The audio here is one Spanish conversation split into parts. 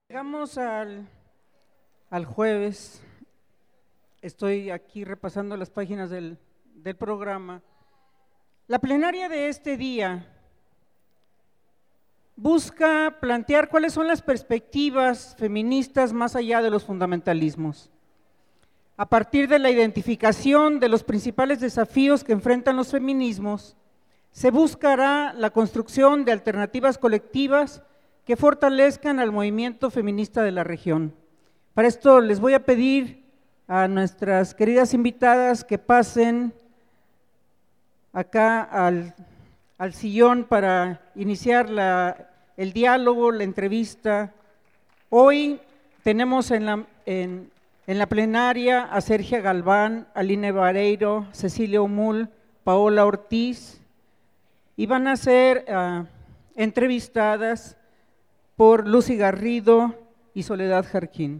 Llegamos al jueves, estoy aquí repasando las páginas del programa. La plenaria de este día busca plantear cuáles son las perspectivas feministas más allá de los fundamentalismos. A partir de la identificación de los principales desafíos que enfrentan los feminismos, se buscará la construcción de alternativas colectivas que fortalezcan al movimiento feminista de la región. Para esto les voy a pedir a nuestras queridas invitadas que pasen acá al sillón para iniciar el diálogo, la entrevista. Hoy tenemos en la plenaria a Sergia Galván, Aline Vareiro, Cecilia Humul, Paola Ortiz, y van a ser entrevistadas por Lucy Garrido y Soledad Jarquín.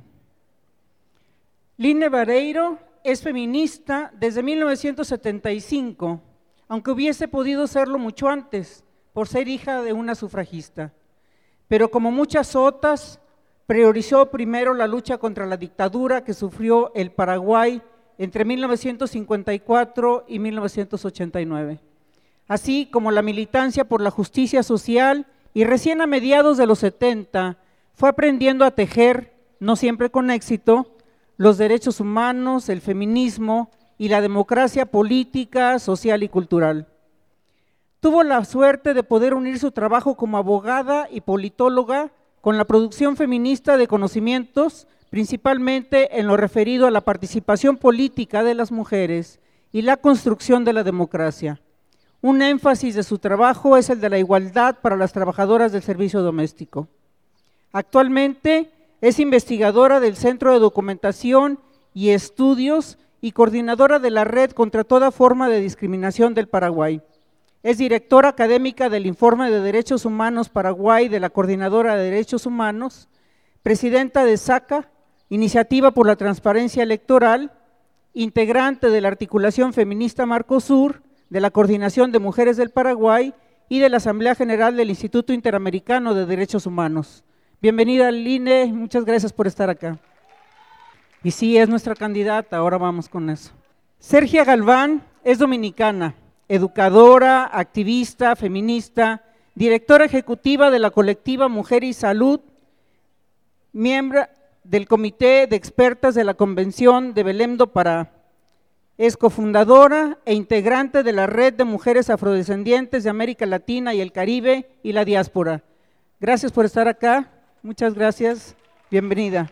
Aline Vareiro es feminista desde 1975, aunque hubiese podido serlo mucho antes, por ser hija de una sufragista. Pero como muchas otras, priorizó primero la lucha contra la dictadura que sufrió el Paraguay entre 1954 y 1989, así como la militancia por la justicia social, y recién a mediados de los 70 fue aprendiendo a tejer, no siempre con éxito, los derechos humanos, el feminismo y la democracia política, social y cultural. Tuvo la suerte de poder unir su trabajo como abogada y politóloga con la producción feminista de conocimientos, principalmente en lo referido a la participación política de las mujeres y la construcción de la democracia. Un énfasis de su trabajo es el de la igualdad para las trabajadoras del servicio doméstico. Actualmente es investigadora del Centro de Documentación y Estudios y coordinadora de la Red contra toda forma de discriminación del Paraguay. Es directora académica del Informe de Derechos Humanos Paraguay de la Coordinadora de Derechos Humanos, presidenta de SACA, Iniciativa por la Transparencia Electoral, integrante de la Articulación Feminista Marcosur, de la Coordinación de Mujeres del Paraguay y de la Asamblea General del Instituto Interamericano de Derechos Humanos. Bienvenida, Aline, muchas gracias por estar acá. Y sí, es nuestra candidata, ahora vamos con eso. Sergia Galván es dominicana, educadora, activista, feminista, directora ejecutiva de la colectiva Mujer y Salud, miembro del Comité de Expertas de la Convención de Belém do Pará. Es cofundadora e integrante de la Red de Mujeres Afrodescendientes de América Latina y el Caribe y la diáspora. Gracias por estar acá, muchas gracias, bienvenida.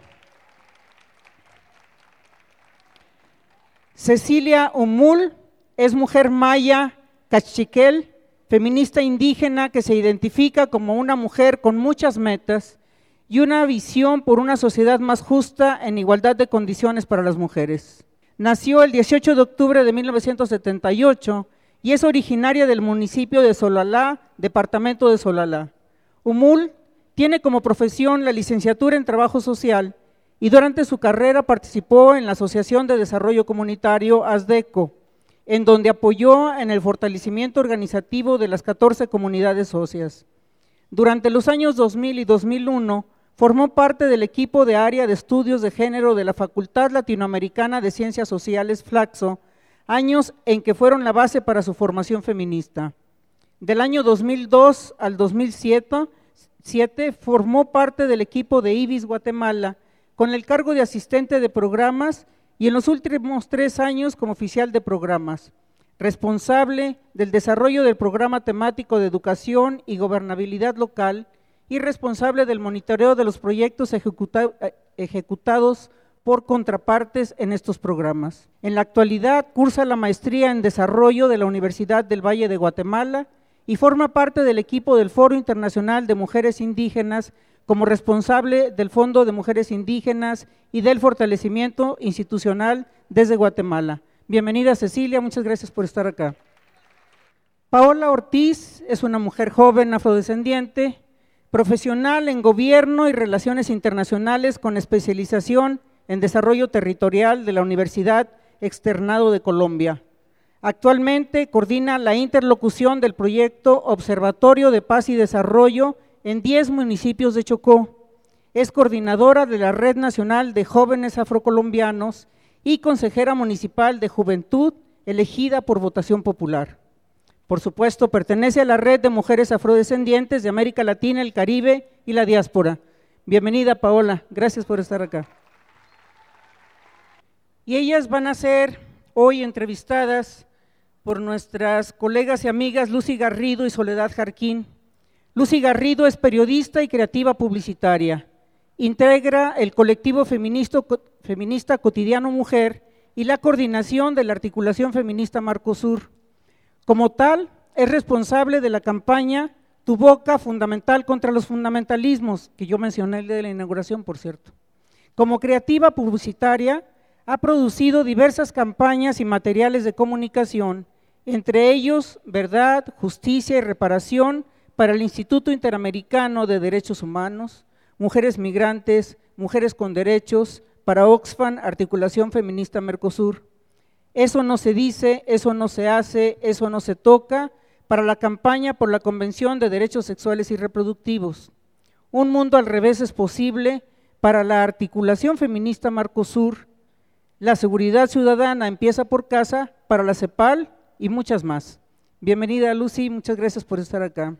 Cecilia Humul es mujer maya cachiquel, feminista indígena que se identifica como una mujer con muchas metas y una visión por una sociedad más justa en igualdad de condiciones para las mujeres. Nació el 18 de octubre de 1978 y es originaria del municipio de Solalá, departamento de Solalá. Humul tiene como profesión la licenciatura en Trabajo Social y durante su carrera participó en la Asociación de Desarrollo Comunitario ASDECO, en donde apoyó en el fortalecimiento organizativo de las 14 comunidades socias. Durante los años 2000 y 2001, formó parte del equipo de área de estudios de género de la Facultad Latinoamericana de Ciencias Sociales, Flaxo, años en que fueron la base para su formación feminista. Del año 2002 al 2007 formó parte del equipo de IBIS Guatemala, con el cargo de asistente de programas y en los últimos 3 años como oficial de programas, responsable del desarrollo del programa temático de educación y gobernabilidad local, y responsable del monitoreo de los proyectos ejecutados por contrapartes en estos programas. En la actualidad cursa la maestría en Desarrollo de la Universidad del Valle de Guatemala y forma parte del equipo del Foro Internacional de Mujeres Indígenas como responsable del Fondo de Mujeres Indígenas y del fortalecimiento institucional desde Guatemala. Bienvenida, Cecilia, muchas gracias por estar acá. Paola Ortiz es una mujer joven afrodescendiente, profesional en Gobierno y Relaciones Internacionales con especialización en Desarrollo Territorial de la Universidad Externado de Colombia. Actualmente coordina la interlocución del proyecto Observatorio de Paz y Desarrollo en 10 municipios de Chocó. es coordinadora de la Red Nacional de Jóvenes Afrocolombianos y consejera municipal de Juventud elegida por votación popular. Por supuesto, pertenece a la Red de Mujeres Afrodescendientes de América Latina, el Caribe y la diáspora. Bienvenida, Paola, gracias por estar acá. Y ellas van a ser hoy entrevistadas por nuestras colegas y amigas Lucy Garrido y Soledad Jarquín. Lucy Garrido es periodista y creativa publicitaria. Integra el colectivo feminista Cotidiano Mujer y la coordinación de la articulación feminista Marcosur. Como tal, es responsable de la campaña Tu Boca Fundamental contra los Fundamentalismos, que yo mencioné el día de la inauguración, por cierto. Como creativa publicitaria, ha producido diversas campañas y materiales de comunicación, entre ellos Verdad, Justicia y Reparación para el Instituto Interamericano de Derechos Humanos, Mujeres Migrantes, Mujeres con Derechos, para Oxfam, Articulación Feminista Mercosur. Eso no se dice, eso no se hace, eso no se toca, para la campaña por la Convención de Derechos Sexuales y Reproductivos. Un mundo al revés es posible para la Articulación Feminista Marcosur. La seguridad ciudadana empieza por casa para la CEPAL y muchas más. Bienvenida, Lucy, muchas gracias por estar acá.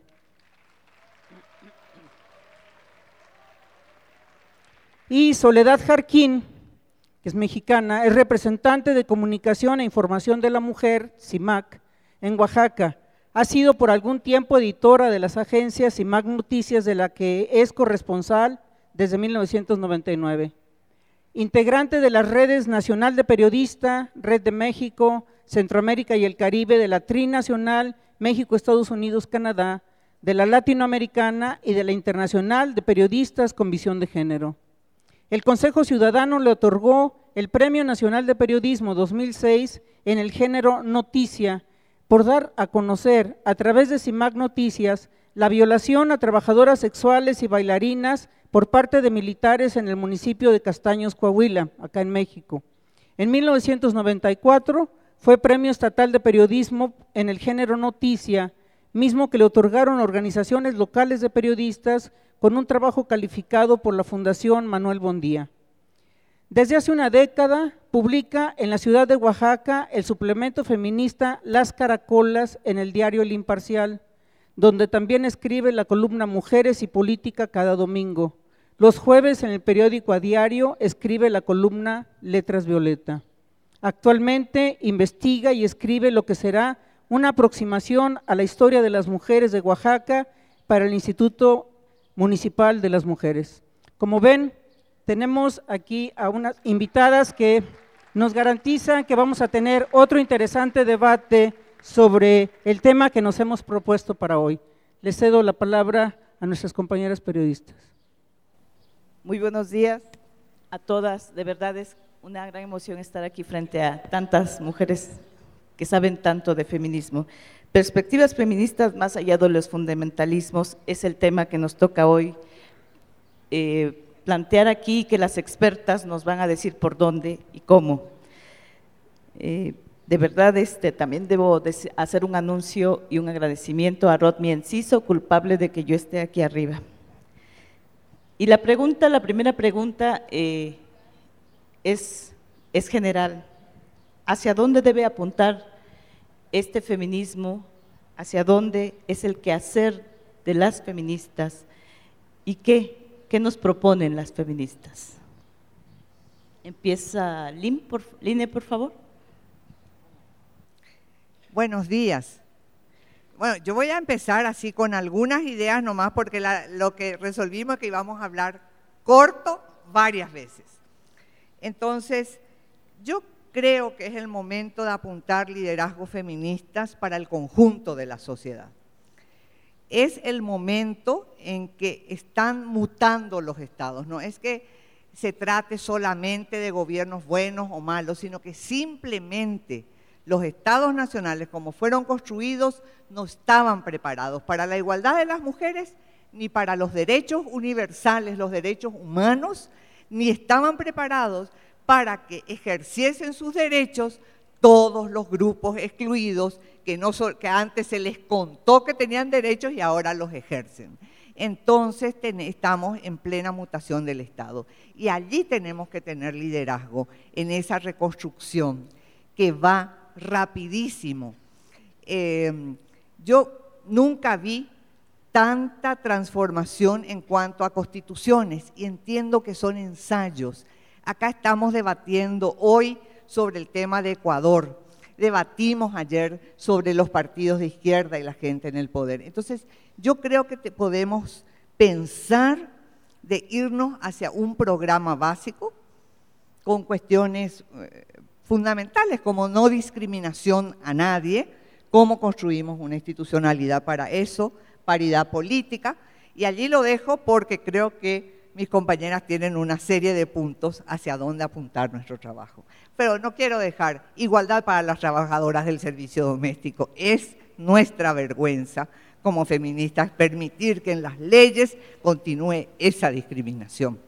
Y Soledad Jarquín, que es mexicana, es representante de Comunicación e Información de la Mujer, CIMAC, en Oaxaca. Ha sido por algún tiempo editora de las agencias CIMAC Noticias, de la que es corresponsal desde 1999. Integrante de las redes Nacional de Periodista, Red de México, Centroamérica y el Caribe, de la Trinacional México, Estados Unidos, Canadá, de la Latinoamericana y de la Internacional de Periodistas con Visión de Género. El Consejo Ciudadano le otorgó el Premio Nacional de Periodismo 2006 en el género Noticia, por dar a conocer a través de CIMAC Noticias la violación a trabajadoras sexuales y bailarinas por parte de militares en el municipio de Castaños, Coahuila, acá en México. En 1994 fue Premio Estatal de Periodismo en el género Noticia, mismo que le otorgaron organizaciones locales de periodistas con un trabajo calificado por la Fundación Manuel Bondía. Desde hace una década publica en la ciudad de Oaxaca el suplemento feminista Las Caracolas en el diario El Imparcial, donde también escribe la columna Mujeres y Política cada domingo. Los jueves en el periódico A Diario escribe la columna Letras Violeta. Actualmente investiga y escribe lo que será una aproximación a la historia de las mujeres de Oaxaca para el Instituto Municipal de las Mujeres. Como ven, tenemos aquí a unas invitadas que nos garantizan que vamos a tener otro interesante debate sobre el tema que nos hemos propuesto para hoy. Les cedo la palabra a nuestras compañeras periodistas. Muy buenos días a todas, de verdad es una gran emoción estar aquí frente a tantas mujeres que saben tanto de feminismo. Perspectivas feministas más allá de los fundamentalismos es el tema que nos toca hoy plantear aquí, que las expertas nos van a decir por dónde y cómo. De verdad, también debo hacer un anuncio y un agradecimiento a Rodney Enciso, culpable de que yo esté aquí arriba. Y la primera pregunta es general. ¿Hacia dónde debe apuntar este feminismo? ¿Hacia dónde es el quehacer de las feministas? ¿Y qué nos proponen las feministas? Empieza Line, por favor. Buenos días. Bueno, yo voy a empezar así con algunas ideas nomás, porque lo que resolvimos es que íbamos a hablar corto varias veces. Entonces, yo creo que es el momento de apuntar liderazgos feministas para el conjunto de la sociedad. Es el momento en que están mutando los estados, no es que se trate solamente de gobiernos buenos o malos, sino que simplemente los estados nacionales, como fueron construidos, no estaban preparados para la igualdad de las mujeres, ni para los derechos universales, los derechos humanos, ni estaban preparados para que ejerciesen sus derechos todos los grupos excluidos que antes se les contó que tenían derechos y ahora los ejercen. entonces estamos en plena mutación del Estado. Y allí tenemos que tener liderazgo en esa reconstrucción que va rapidísimo. Yo nunca vi tanta transformación en cuanto a constituciones y entiendo que son ensayos. Acá estamos debatiendo hoy sobre el tema de Ecuador, debatimos ayer sobre los partidos de izquierda y la gente en el poder. Entonces, yo creo que podemos pensar de irnos hacia un programa básico con cuestiones fundamentales como no discriminación a nadie, cómo construimos una institucionalidad para eso, paridad política, y allí lo dejo porque creo que mis compañeras tienen una serie de puntos hacia dónde apuntar nuestro trabajo. Pero no quiero dejar igualdad para las trabajadoras del servicio doméstico. Es nuestra vergüenza como feministas permitir que en las leyes continúe esa discriminación.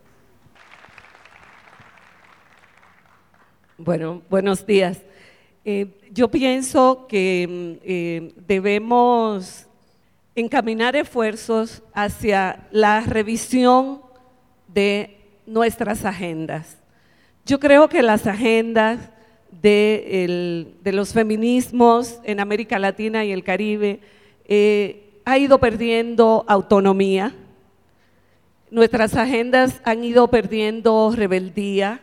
Bueno, buenos días. Yo pienso que debemos encaminar esfuerzos hacia la revisión de nuestras agendas. Yo creo que las agendas de los feminismos en América Latina y el Caribe ha ido perdiendo autonomía, nuestras agendas han ido perdiendo rebeldía.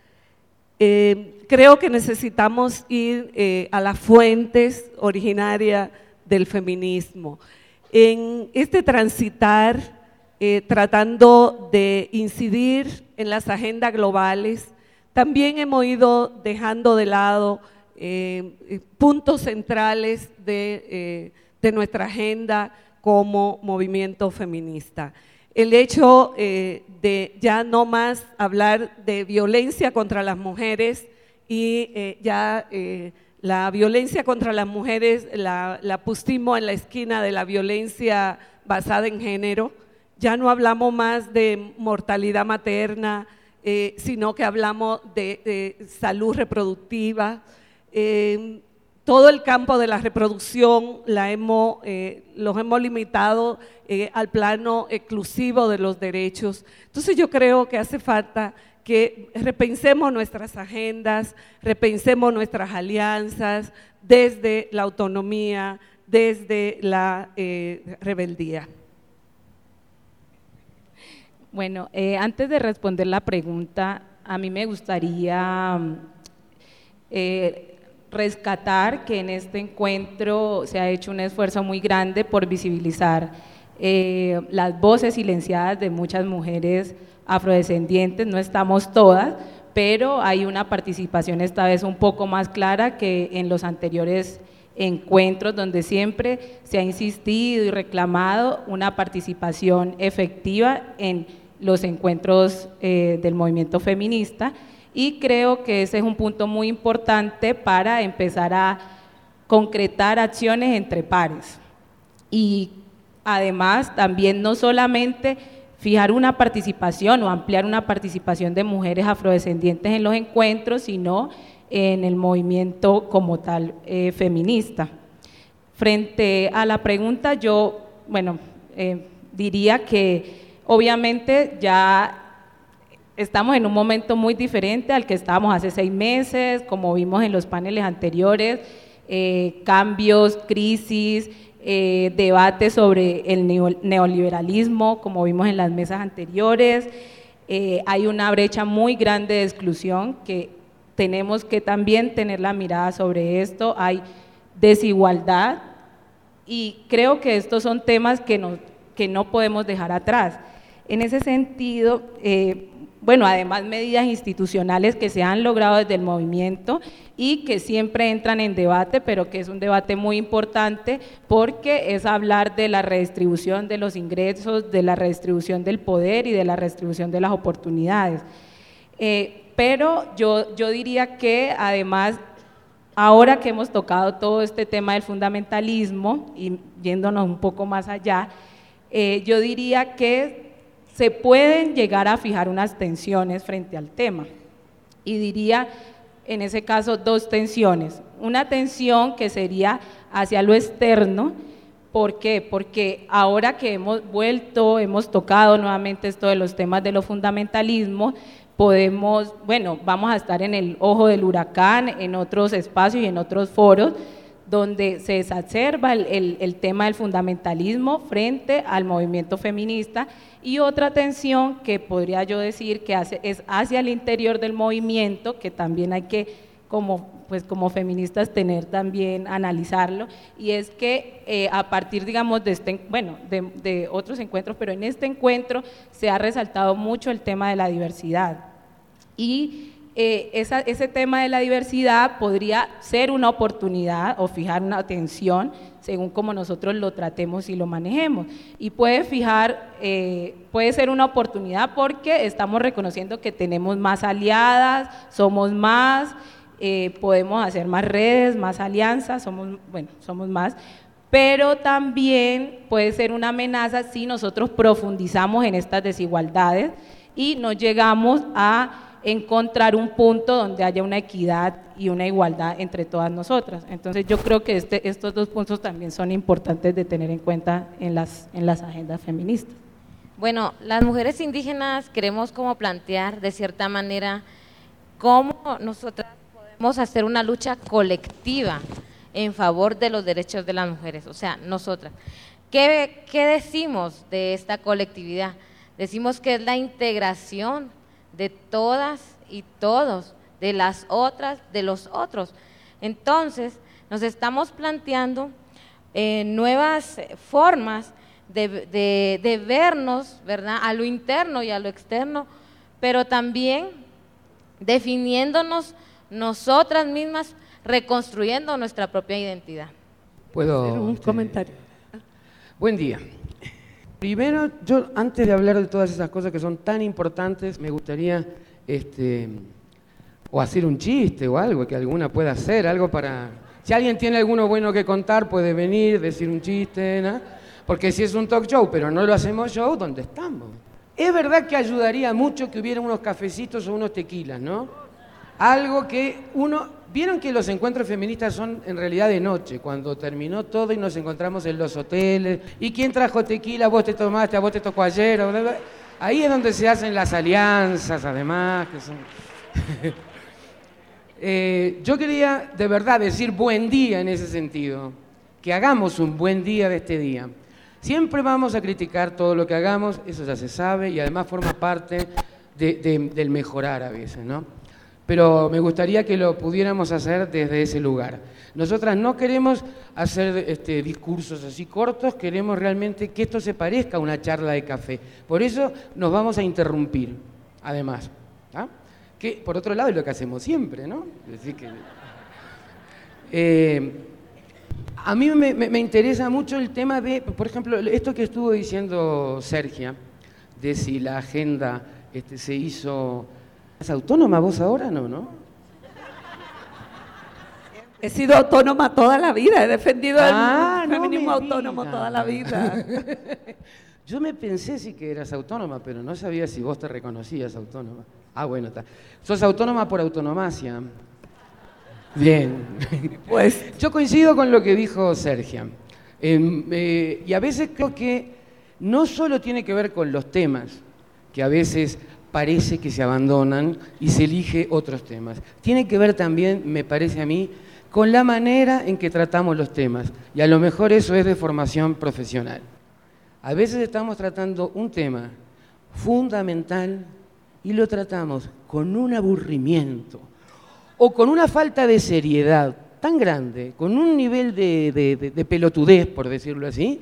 Creo que necesitamos ir a las fuentes originarias del feminismo. En este transitar, tratando de incidir en las agendas globales, también hemos ido dejando de lado puntos centrales de nuestra agenda como movimiento feminista. El hecho de ya no más hablar de violencia contra las mujeres y la violencia contra las mujeres la pusimos en la esquina de la violencia basada en género. Ya no hablamos más de mortalidad materna, sino que hablamos de salud reproductiva. Todo el campo de la reproducción los hemos limitado al plano exclusivo de los derechos. Entonces yo creo que hace falta que repensemos nuestras agendas, repensemos nuestras alianzas desde la autonomía, desde la rebeldía. Bueno, antes de responder la pregunta, a mí me gustaría rescatar que en este encuentro se ha hecho un esfuerzo muy grande por visibilizar las voces silenciadas de muchas mujeres afrodescendientes. No estamos todas, pero hay una participación esta vez un poco más clara que en los anteriores encuentros, donde siempre se ha insistido y reclamado una participación efectiva en los encuentros del movimiento feminista, y creo que ese es un punto muy importante para empezar a concretar acciones entre pares. Y además también no solamente fijar una participación o ampliar una participación de mujeres afrodescendientes en los encuentros, sino en el movimiento como tal feminista. Frente a la pregunta, yo, diría que obviamente ya estamos en un momento muy diferente al que estábamos hace 6 meses, como vimos en los paneles anteriores, cambios, crisis, debate sobre el neoliberalismo, como vimos en las mesas anteriores. Hay una brecha muy grande de exclusión que tenemos que también tener la mirada sobre esto. Hay desigualdad y creo que estos son temas que no podemos dejar atrás. En ese sentido, además medidas institucionales que se han logrado desde el movimiento y que siempre entran en debate, pero que es un debate muy importante porque es hablar de la redistribución de los ingresos, de la redistribución del poder y de la redistribución de las oportunidades. Pero yo diría que además, ahora que hemos tocado todo este tema del fundamentalismo y yéndonos un poco más allá, yo diría que se pueden llegar a fijar unas tensiones frente al tema, y diría en ese caso 2 tensiones. Una tensión que sería hacia lo externo, ¿Por qué? Porque ahora que hemos tocado nuevamente esto de los temas de los fundamentalismos, vamos a estar en el ojo del huracán, en otros espacios y en otros foros, donde se exacerba el tema del fundamentalismo frente al movimiento feminista, y otra tensión que podría yo decir que es hacia el interior del movimiento, que también hay que como feministas también analizarlo, y es que a partir, digamos, de otros encuentros, pero en este encuentro se ha resaltado mucho el tema de la diversidad, y ese tema de la diversidad podría ser una oportunidad o fijar una atención según como nosotros lo tratemos y lo manejemos, y puede ser una oportunidad porque estamos reconociendo que tenemos más aliadas, somos más, podemos hacer más redes, más alianzas, somos más, pero también puede ser una amenaza si nosotros profundizamos en estas desigualdades y no llegamos a encontrar un punto donde haya una equidad y una igualdad entre todas nosotras. Entonces yo creo que estos dos puntos también son importantes de tener en cuenta en las agendas feministas. Bueno, las mujeres indígenas queremos como plantear de cierta manera cómo nosotras podemos hacer una lucha colectiva en favor de los derechos de las mujeres, o sea, nosotras. ¿Qué decimos de esta colectividad? Decimos que es la integración de todas y todos, de las otras, de los otros. Entonces, nos estamos planteando nuevas formas de vernos, ¿verdad?, a lo interno y a lo externo, pero también definiéndonos nosotras mismas, reconstruyendo nuestra propia identidad. ¿Puedo hacer un comentario? Buen día. Primero, yo antes de hablar de todas esas cosas que son tan importantes, me gustaría o hacer un chiste o algo, que alguna pueda hacer, algo para... Si alguien tiene alguno bueno que contar, puede venir, decir un chiste, ¿no? Porque si es un talk show, pero no lo hacemos show, ¿dónde estamos? Es verdad que ayudaría mucho que hubiera unos cafecitos o unos tequilas, ¿no? Algo que Vieron que los encuentros feministas son en realidad de noche, cuando terminó todo y nos encontramos en los hoteles. ¿Y quién trajo tequila? ¿Vos te tomaste? ¿A vos te tocó ayer? Ahí es donde se hacen las alianzas, además, que son... Yo quería de verdad decir buen día en ese sentido, que hagamos un buen día de este día. Siempre vamos a criticar todo lo que hagamos, eso ya se sabe, y además forma parte del mejorar a veces, ¿no? Pero me gustaría que lo pudiéramos hacer desde ese lugar. Nosotras no queremos hacer discursos así cortos, queremos realmente que esto se parezca a una charla de café. Por eso nos vamos a interrumpir, además. ¿Ah? Que por otro lado es lo que hacemos siempre, ¿no? Es decir que, a mí me interesa mucho el tema de, por ejemplo, esto que estuvo diciendo Sergia, de si la agenda se hizo... ¿Es autónoma vos ahora? No. He sido autónoma toda la vida, he defendido el feminismo autónomo toda la vida. Yo me pensé sí que eras autónoma, pero no sabía si vos te reconocías autónoma. Bueno, está. Sos autónoma por autonomacia. Bien. Pues yo coincido con lo que dijo Sergia. Y a veces creo que no solo tiene que ver con los temas, que a veces parece que se abandonan y se elige otros temas. Tiene que ver también, me parece a mí, con la manera en que tratamos los temas. Y a lo mejor eso es de formación profesional. A veces estamos tratando un tema fundamental y lo tratamos con un aburrimiento o con una falta de seriedad tan grande, con un nivel de pelotudez, por decirlo así,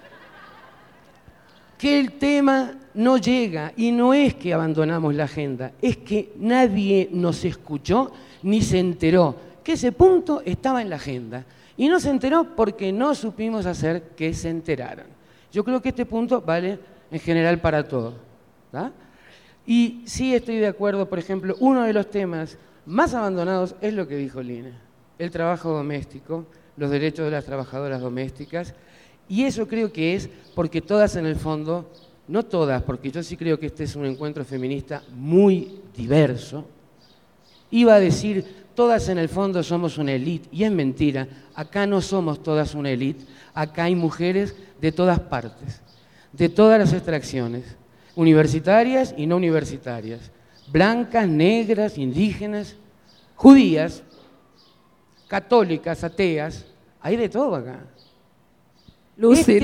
que el tema no llega, y no es que abandonamos la agenda, es que nadie nos escuchó ni se enteró que ese punto estaba en la agenda, y no se enteró porque no supimos hacer que se enteraran. Yo creo que este punto vale en general para todos, ¿tá? Y sí estoy de acuerdo, por ejemplo, uno de los temas más abandonados es lo que dijo Lina, el trabajo doméstico, los derechos de las trabajadoras domésticas. Y eso creo que es porque todas en el fondo, no todas, porque yo sí creo que este es un encuentro feminista muy diverso, iba a decir, todas en el fondo somos una élite, y es mentira, acá no somos todas una élite, acá hay mujeres de todas partes, de todas las extracciones, universitarias y no universitarias, blancas, negras, indígenas, judías, católicas, ateas, hay de todo acá. Lucy,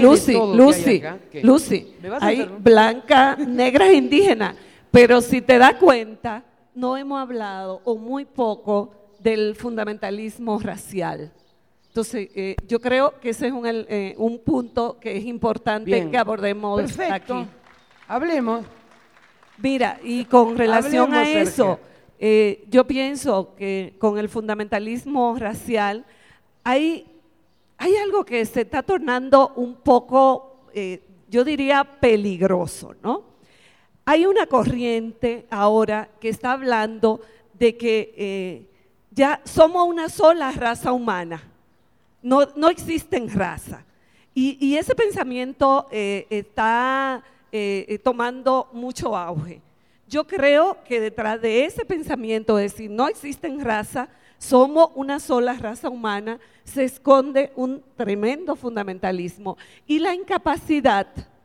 hay blanca, negra, indígena, pero si te das cuenta, no hemos hablado o muy poco del fundamentalismo racial. Entonces, yo creo que ese es un punto que es importante que abordemos aquí. Hablemos. Mira, y con relación a eso, yo pienso que con el fundamentalismo racial hay algo que se está tornando un poco, yo diría, peligroso, ¿no? Hay una corriente ahora que está hablando de que ya somos una sola raza humana, no existen razas. Y ese pensamiento está tomando mucho auge. Yo creo que detrás de ese pensamiento de decir no existen razas, somos una sola raza humana, se esconde un tremendo fundamentalismo y la incapacidad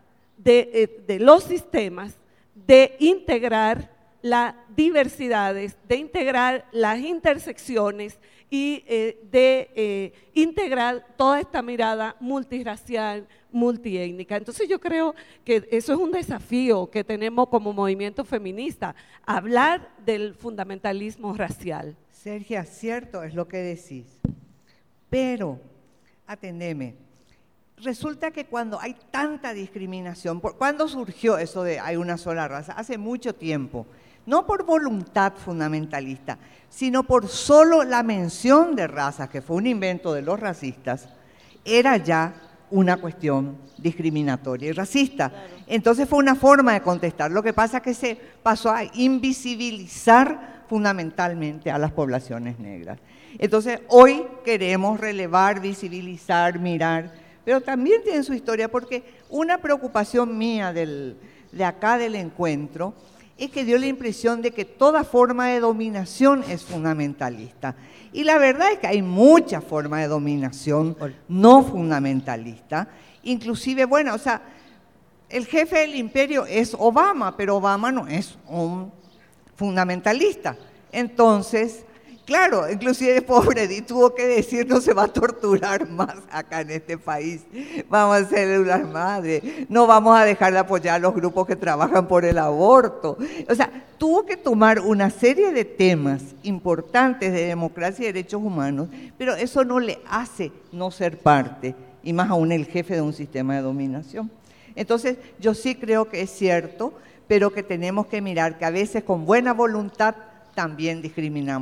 de los sistemas de integrar las diversidades, de integrar las intersecciones y de integrar toda esta mirada multirracial, multiétnica. Entonces yo creo que eso es un desafío que tenemos como movimiento feminista, hablar del fundamentalismo racial. Sergia, cierto es lo que decís, pero, atendeme, resulta que cuando hay tanta discriminación, ¿cuándo surgió eso de hay una sola raza? Hace mucho tiempo, no por voluntad fundamentalista, sino por solo la mención de razas, que fue un invento de los racistas, era ya una cuestión discriminatoria y racista. Claro. Entonces fue una forma de contestar. Lo que pasa es que se pasó a invisibilizar fundamentalmente a las poblaciones negras. Entonces hoy queremos relevar, visibilizar, mirar, pero también tienen su historia, porque una preocupación mía de acá del encuentro es que dio la impresión de que toda forma de dominación es fundamentalista. Y la verdad es que hay muchas formas de dominación no fundamentalista, inclusive, bueno, o sea, el jefe del imperio es Obama, pero Obama no es un fundamentalista. Entonces, claro, inclusive pobre tuvo que decir no se va a torturar más acá en este país, vamos a hacer células madre, no vamos a dejar de apoyar a los grupos que trabajan por el aborto. O sea, tuvo que tomar una serie de temas importantes de democracia y derechos humanos, pero eso no le hace no ser parte, y más aún el jefe de un sistema de dominación. Entonces, yo sí creo que es cierto, pero que tenemos que mirar que a veces con buena voluntad también discriminamos.